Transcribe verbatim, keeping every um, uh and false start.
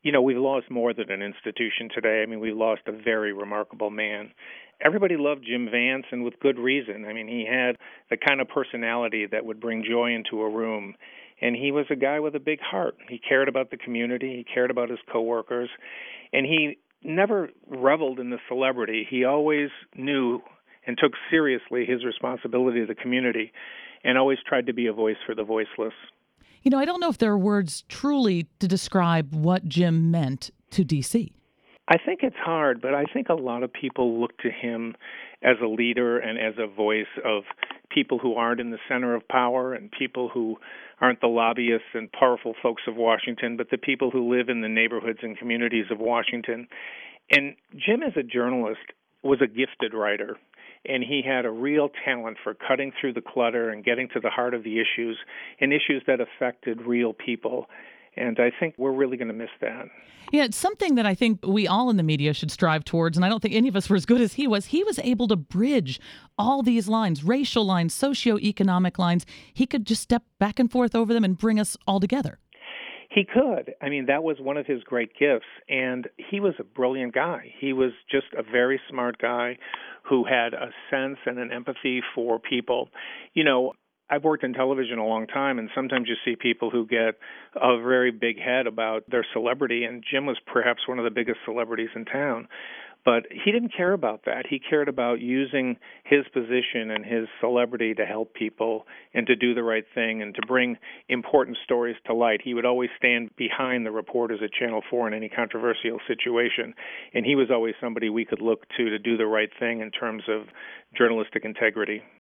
You know, we've lost more than an institution today. I mean, we lost a very remarkable man. Everybody loved Jim Vance, and with good reason. I mean, he had the kind of personality that would bring joy into a room. And he was a guy with a big heart. He cared about the community. He cared about his coworkers. And he never reveled in the celebrity. He always knew and took seriously his responsibility to the community and always tried to be a voice for the voiceless. You know, I don't know if there are words truly to describe what Jim meant to D C. I think it's hard, but I think a lot of people look to him as a leader and as a voice of people who aren't in the center of power and people who aren't the lobbyists and powerful folks of Washington, but the people who live in the neighborhoods and communities of Washington. And Jim, as a journalist, was a gifted writer. And he had a real talent for cutting through the clutter and getting to the heart of the issues and issues that affected real people. And I think we're really going to miss that. Yeah, it's something that I think we all in the media should strive towards, and I don't think any of us were as good as he was. He was able to bridge all these lines, racial lines, socioeconomic lines. He could just step back and forth over them and bring us all together. He could. I mean, that was one of his great gifts, and he was a brilliant guy. He was just a very smart guy who had a sense and an empathy for people. You know, I've worked in television a long time, and sometimes you see people who get a very big head about their celebrity, and Jim was perhaps one of the biggest celebrities in town. But he didn't care about that. He cared about using his position and his celebrity to help people and to do the right thing and to bring important stories to light. He would always stand behind the reporters at Channel four in any controversial situation, and he was always somebody we could look to to do the right thing in terms of journalistic integrity.